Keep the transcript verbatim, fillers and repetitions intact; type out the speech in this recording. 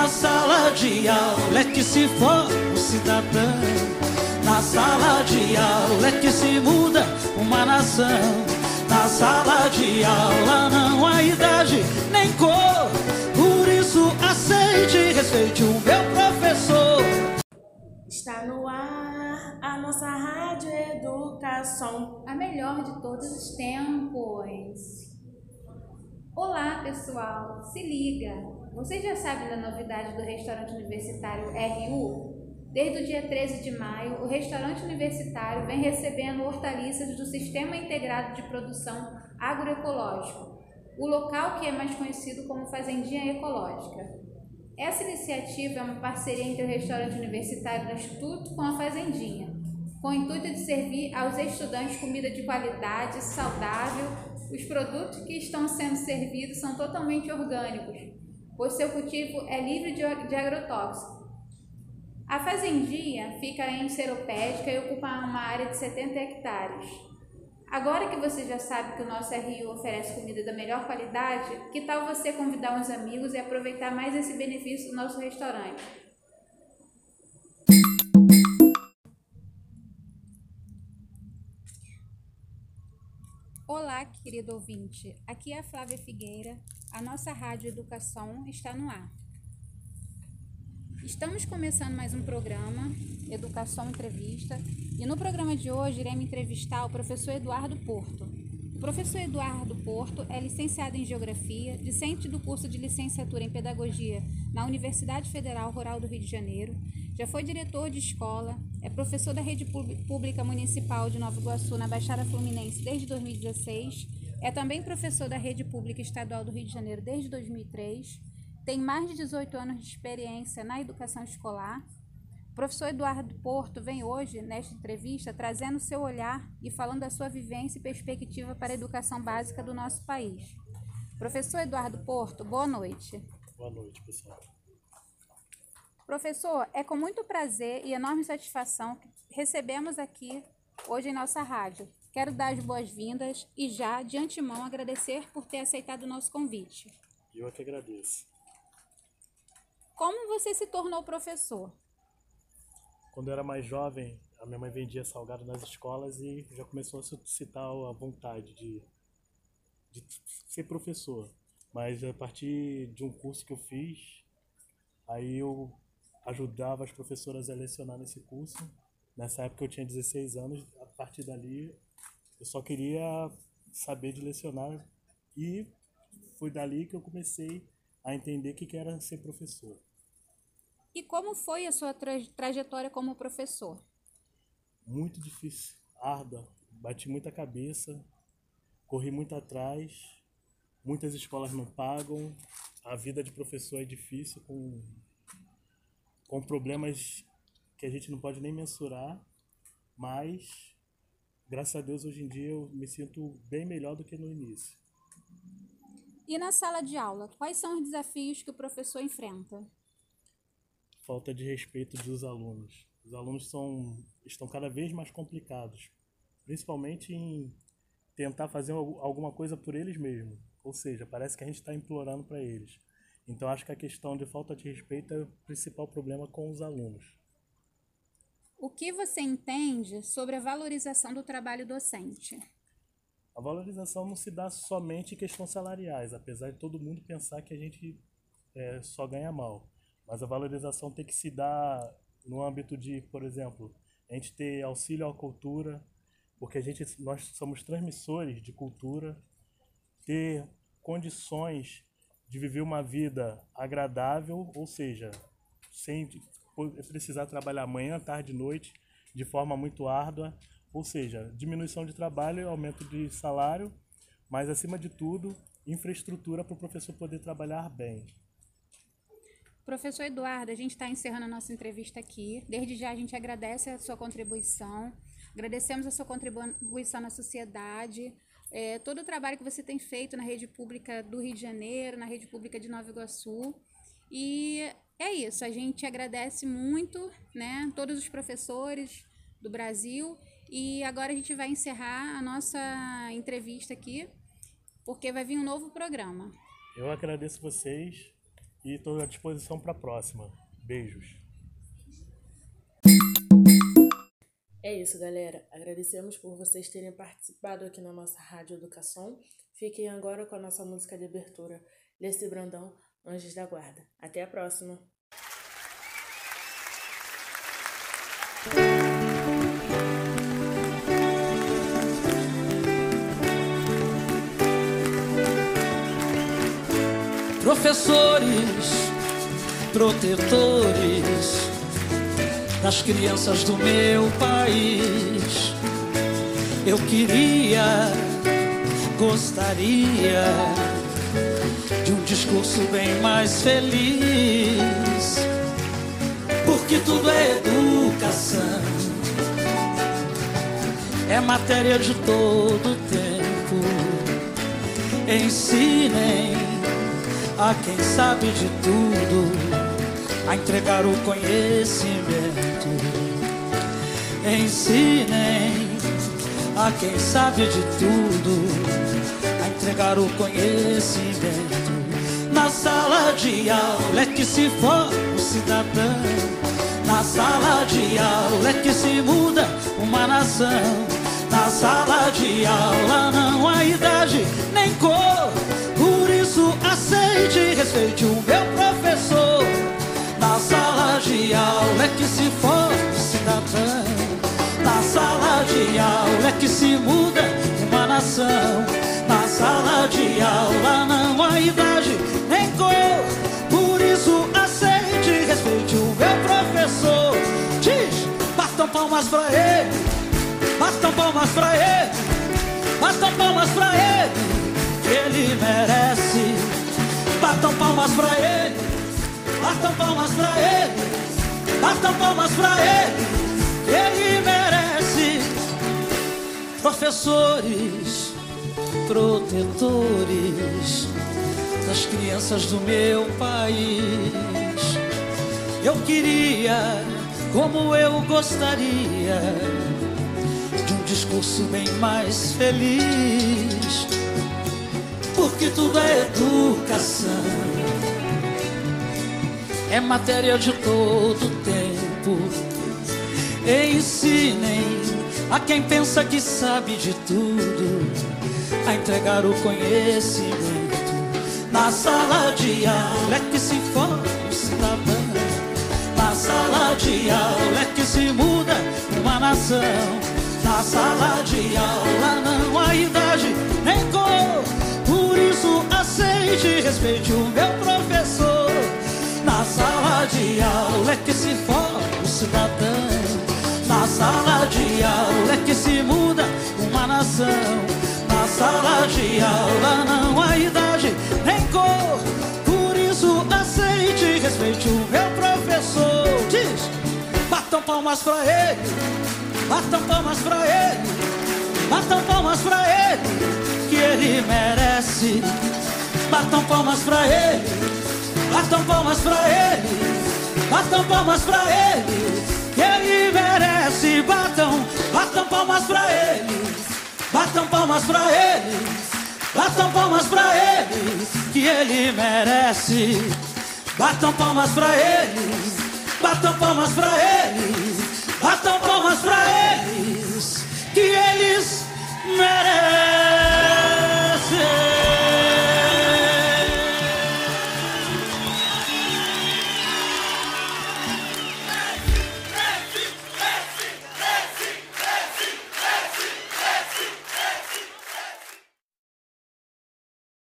Na sala de aula é que se forma um cidadão. Na sala de aula é que se muda uma nação. Na sala de aula não há idade nem cor. Por isso aceite e respeite o meu professor. Está no ar a nossa Rádio Educação, a melhor de todos os tempos. Olá, pessoal, se liga! Vocês já sabem da novidade do restaurante universitário R U? Desde o dia treze de maio, o restaurante universitário vem recebendo hortaliças do Sistema Integrado de Produção Agroecológico, o local que é mais conhecido como Fazendinha Ecológica. Essa iniciativa é uma parceria entre o restaurante universitário do Instituto com a Fazendinha, com o intuito de servir aos estudantes comida de qualidade, saudável. Os produtos que estão sendo servidos são totalmente orgânicos, pois seu cultivo é livre de agrotóxicos. A Fazendinha fica em Seropédica e ocupa uma área de setenta hectares. Agora que você já sabe que o nosso R U oferece comida da melhor qualidade, que tal você convidar uns amigos e aproveitar mais esse benefício do nosso restaurante? Olá, querido ouvinte. Aqui é a Flávia Figueira. A nossa Rádio Educação está no ar. Estamos começando mais um programa, Educação Entrevista, e no programa de hoje iremos entrevistar o professor Eduardo Porto. O professor Eduardo Porto é licenciado em Geografia, discente do curso de licenciatura em Pedagogia na Universidade Federal Rural do Rio de Janeiro, já foi diretor de escola, é professor da Rede Pública Municipal de Nova Iguaçu na Baixada Fluminense desde dois mil e dezesseis, é também professor da Rede Pública Estadual do Rio de Janeiro desde dois mil e três, tem mais de dezoito anos de experiência na educação escolar. O professor Eduardo Porto vem hoje, nesta entrevista, trazendo seu olhar e falando da sua vivência e perspectiva para a educação básica do nosso país. Professor Eduardo Porto, boa noite. Boa noite, pessoal. Professor, é com muito prazer e enorme satisfação que recebemos aqui hoje em nossa rádio. Quero dar as boas-vindas e já, de antemão, agradecer por ter aceitado o nosso convite. Eu é que agradeço. Como você se tornou professor? Quando eu era mais jovem, a minha mãe vendia salgado nas escolas e já começou a suscitar a vontade de, de ser professor. Mas a partir de um curso que eu fiz, aí eu ajudava as professoras a lecionar nesse curso. Nessa época eu tinha dezesseis anos, a partir dali eu só queria saber de lecionar e foi dali que eu comecei a entender o que era ser professor. E como foi a sua tra trajetória como professor? Muito difícil, árdua, bati muita cabeça, corri muito atrás, muitas escolas não pagam, a vida de professor é difícil, com, com problemas que a gente não pode nem mensurar, mas graças a Deus hoje em dia eu me sinto bem melhor do que no início. E na sala de aula, quais são os desafios que o professor enfrenta? Falta de respeito dos alunos. Os alunos são, estão cada vez mais complicados, principalmente em tentar fazer alguma coisa por eles mesmos. Ou seja, parece que a gente está implorando para eles. Então acho que a questão de falta de respeito é o principal problema com os alunos. O que você entende sobre a valorização do trabalho docente? A valorização não se dá somente em questões salariais, apesar de todo mundo pensar que a gente é, só ganha mal. Mas a valorização tem que se dar no âmbito de, por exemplo, a gente ter auxílio à cultura, porque a gente, nós somos transmissores de cultura, ter condições de viver uma vida agradável, ou seja, sem precisar trabalhar manhã, tarde e noite de forma muito árdua, ou seja, diminuição de trabalho e aumento de salário, mas acima de tudo, infraestrutura para o professor poder trabalhar bem. Professor Eduardo, a gente está encerrando a nossa entrevista aqui. Desde já a gente agradece a sua contribuição, agradecemos a sua contribuição na sociedade, é, todo o trabalho que você tem feito na rede pública do Rio de Janeiro, na rede pública de Nova Iguaçu. E é isso, a gente agradece muito, né, todos os professores do Brasil. E agora a gente vai encerrar a nossa entrevista aqui, porque vai vir um novo programa. Eu agradeço vocês e estou à disposição para a próxima. Beijos. É isso, galera. Agradecemos por vocês terem participado aqui na nossa Rádio Educação. Fiquem agora com a nossa música de abertura, Leci Brandão, Anjos da Guarda. Até a próxima. Professores, protetores das crianças do meu país, eu queria, gostaria de um discurso bem mais feliz, porque tudo é educação, é matéria de todo tempo. Ensinem a quem sabe de tudo a entregar o conhecimento. Ensinem a quem sabe de tudo a entregar o conhecimento. Na sala de aula é que se forma o cidadão. Na sala de aula é que se muda uma nação. Na sala de aula não há idade nem cor, por isso aceite e respeite o meu professor. Na sala de aula é que se forma o cidadão. Na sala de aula é que se muda uma nação. Na sala de aula não há idade nem cor, por isso aceite e respeite o meu professor. Diz, batam palmas pra ele, batam palmas pra ele, batam palmas pra ele, que ele merece. Batam palmas pra ele, batam palmas pra ele, batam palmas pra ele, que ele merece. Professores, protetores das crianças do meu país, eu queria, como eu gostaria, de um discurso bem mais feliz, porque tudo é educação, é matéria de todo tempo. Ensinem a quem pensa que sabe de tudo a entregar o conhecimento. Na sala de aula é que se forma o cidadão. Na sala de aula é que se muda uma nação. Na sala de aula não há idade nem cor, por isso aceite e respeite o meu professor. Na sala de aula é que se forma o cidadão. Na sala de aula é que se muda uma nação. Na sala de aula não há idade nem cor, por isso aceite e respeite o meu professor. Diz, batam palmas pra ele, batam palmas pra ele, batam palmas pra ele, que ele merece. Batam palmas pra ele, batam palmas pra ele, batam palmas pra ele, que ele merece. Batam, batam palmas pra ele, batam palmas pra ele, batam palmas pra ele, que ele merece. Batam palmas pra ele, batam palmas pra ele, batam palmas pra eles, que eles merecem.